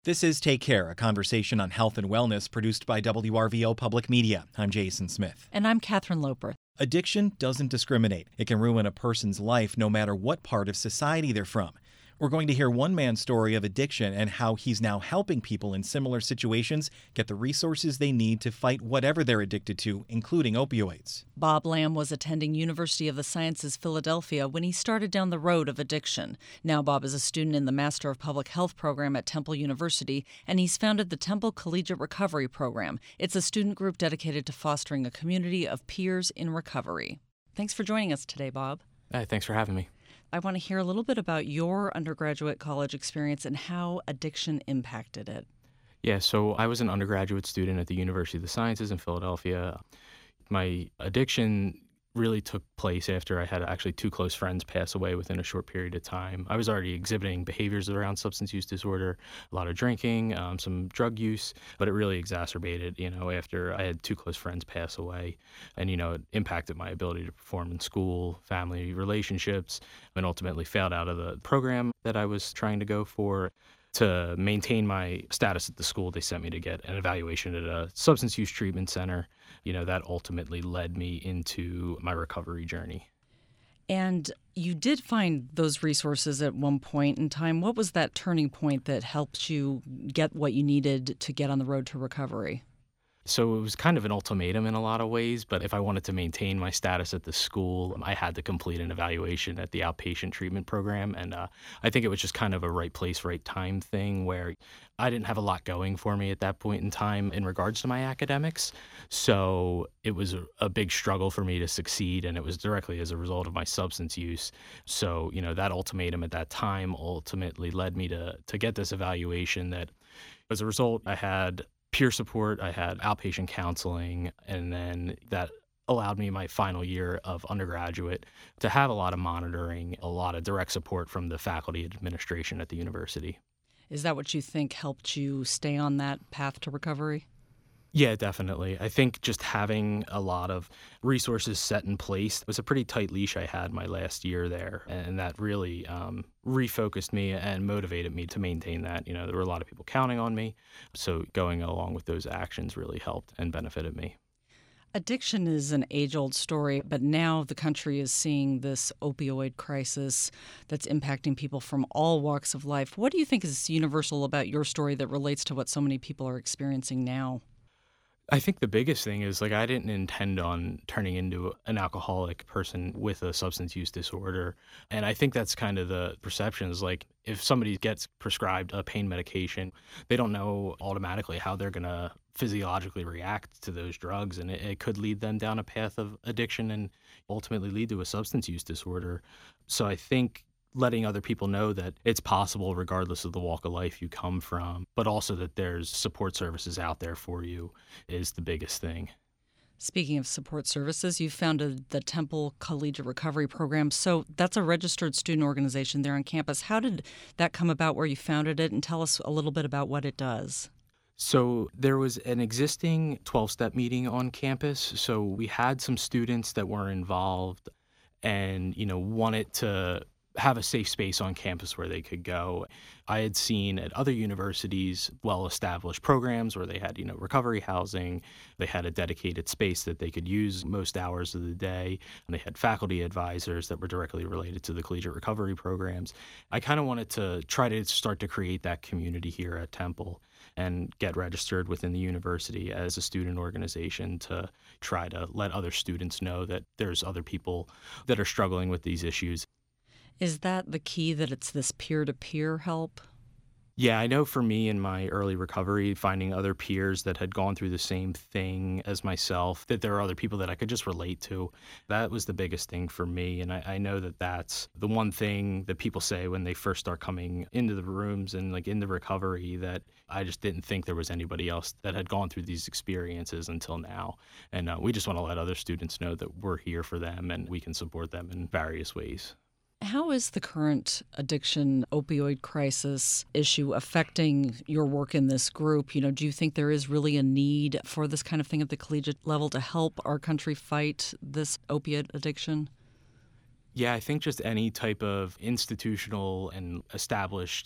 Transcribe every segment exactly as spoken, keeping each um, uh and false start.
This is Take Care, a conversation on health and wellness produced by W R V O Public Media. I'm Jason Smith. And I'm Catherine Loper. Addiction doesn't discriminate. It can ruin a person's life no matter what part of society they're from. We're going to hear one man's story of addiction and how he's now helping people in similar situations get the resources they need to fight whatever they're addicted to, including opioids. Bob Lamb was attending University of the Sciences Philadelphia when he started down the road of addiction. Now Bob is a student in the Master of Public Health program at Temple University, and he's founded the Temple Collegiate Recovery Program. It's a student group dedicated to fostering a community of peers in recovery. Thanks for joining us today, Bob. Hey, thanks for having me. I want to hear a little bit about your undergraduate college experience and how addiction impacted it. Yeah, so I was an undergraduate student at the University of the Sciences in Philadelphia. My addiction really took place after I had actually two close friends pass away within a short period of time. I was already exhibiting behaviors around substance use disorder, a lot of drinking, um, some drug use, but it really exacerbated, you know, after I had two close friends pass away. And, you know, it impacted my ability to perform in school, family relationships, and ultimately failed out of the program that I was trying to go for. To maintain my status at the school, they sent me to get an evaluation at a substance use treatment center. You know, that ultimately led me into my recovery journey. And you did find those resources at one point in time. What was that turning point that helped you get what you needed to get on the road to recovery? So it was kind of an ultimatum in a lot of ways, but if I wanted to maintain my status at the school, I had to complete an evaluation at the outpatient treatment program. And uh, I think it was just kind of a right place, right time thing where I didn't have a lot going for me at that point in time in regards to my academics. So it was a, a big struggle for me to succeed, and it was directly as a result of my substance use. So, you know, that ultimatum at that time ultimately led me to to get this evaluation that, as a result, I had peer support, I had outpatient counseling, and then that allowed me my final year of undergraduate to have a lot of monitoring, a lot of direct support from the faculty administration at the university. Is that what you think helped you stay on that path to recovery? Yeah, definitely. I think just having a lot of resources set in place, it was a pretty tight leash I had my last year there, and that really um, refocused me and motivated me to maintain that. You know, there were a lot of people counting on me, so going along with those actions really helped and benefited me. Addiction is an age-old story, but now the country is seeing this opioid crisis that's impacting people from all walks of life. What do you think is universal about your story that relates to what so many people are experiencing now? I think the biggest thing is, like, I didn't intend on turning into an alcoholic person with a substance use disorder. And I think that's kind of the perception is, like, if somebody gets prescribed a pain medication, they don't know automatically how they're going to physiologically react to those drugs. And it, it could lead them down a path of addiction and ultimately lead to a substance use disorder. So I think letting other people know that it's possible regardless of the walk of life you come from, but also that there's support services out there for you is the biggest thing. Speaking of support services, you founded the Temple Collegiate Recovery Program. So that's a registered student organization there on campus. How did that come about where you founded it? And tell us a little bit about what it does. So there was an existing twelve-step meeting on campus. So we had some students that were involved and, you know, wanted to have a safe space on campus where they could go. I had seen at other universities well-established programs where they had, you know, recovery housing. They had a dedicated space that they could use most hours of the day. And they had faculty advisors that were directly related to the collegiate recovery programs. I kind of wanted to try to start to create that community here at Temple and get registered within the university as a student organization to try to let other students know that there's other people that are struggling with these issues. Is that the key, that it's this peer-to-peer help? Yeah, I know for me in my early recovery, finding other peers that had gone through the same thing as myself, that there are other people that I could just relate to, that was the biggest thing for me. And I, I know that that's the one thing that people say when they first start coming into the rooms and like into recovery, that I just didn't think there was anybody else that had gone through these experiences until now. And uh, we just want to let other students know that we're here for them and we can support them in various ways. How is the current addiction opioid crisis issue affecting your work in this group? You know, do you think there is really a need for this kind of thing at the collegiate level to help our country fight this opiate addiction? Yeah, I think just any type of institutional and established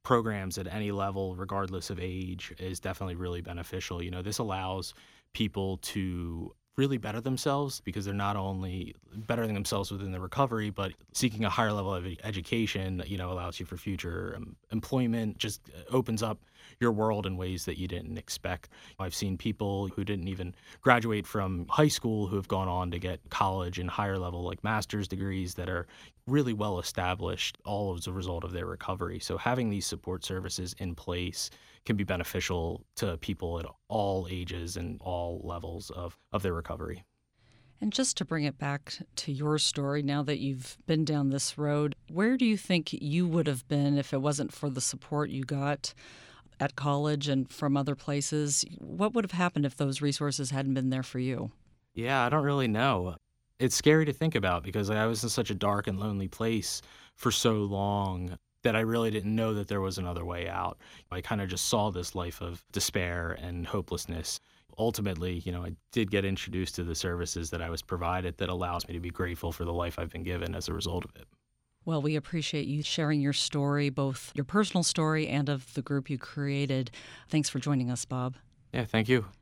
programs at any level, regardless of age, is definitely really beneficial. You know, this allows people to really better themselves because they're not only bettering themselves within the recovery, but seeking a higher level of education, you know, allows you for future um, employment, just opens up your world in ways that you didn't expect. I've seen people who didn't even graduate from high school who have gone on to get college and higher level, like master's degrees that are really well established, all as a result of their recovery. So having these support services in place can be beneficial to people at all ages and all levels of, of their recovery. And just to bring it back to your story, now that you've been down this road, where do you think you would have been if it wasn't for the support you got at college and from other places? What would have happened if those resources hadn't been there for you? Yeah, I don't really know. It's scary to think about because I was in such a dark and lonely place for so long that I really didn't know that there was another way out. I kind of just saw this life of despair and hopelessness. Ultimately, you know, I did get introduced to the services that I was provided that allows me to be grateful for the life I've been given as a result of it. Well, we appreciate you sharing your story, both your personal story and of the group you created. Thanks for joining us, Bob. Yeah, thank you.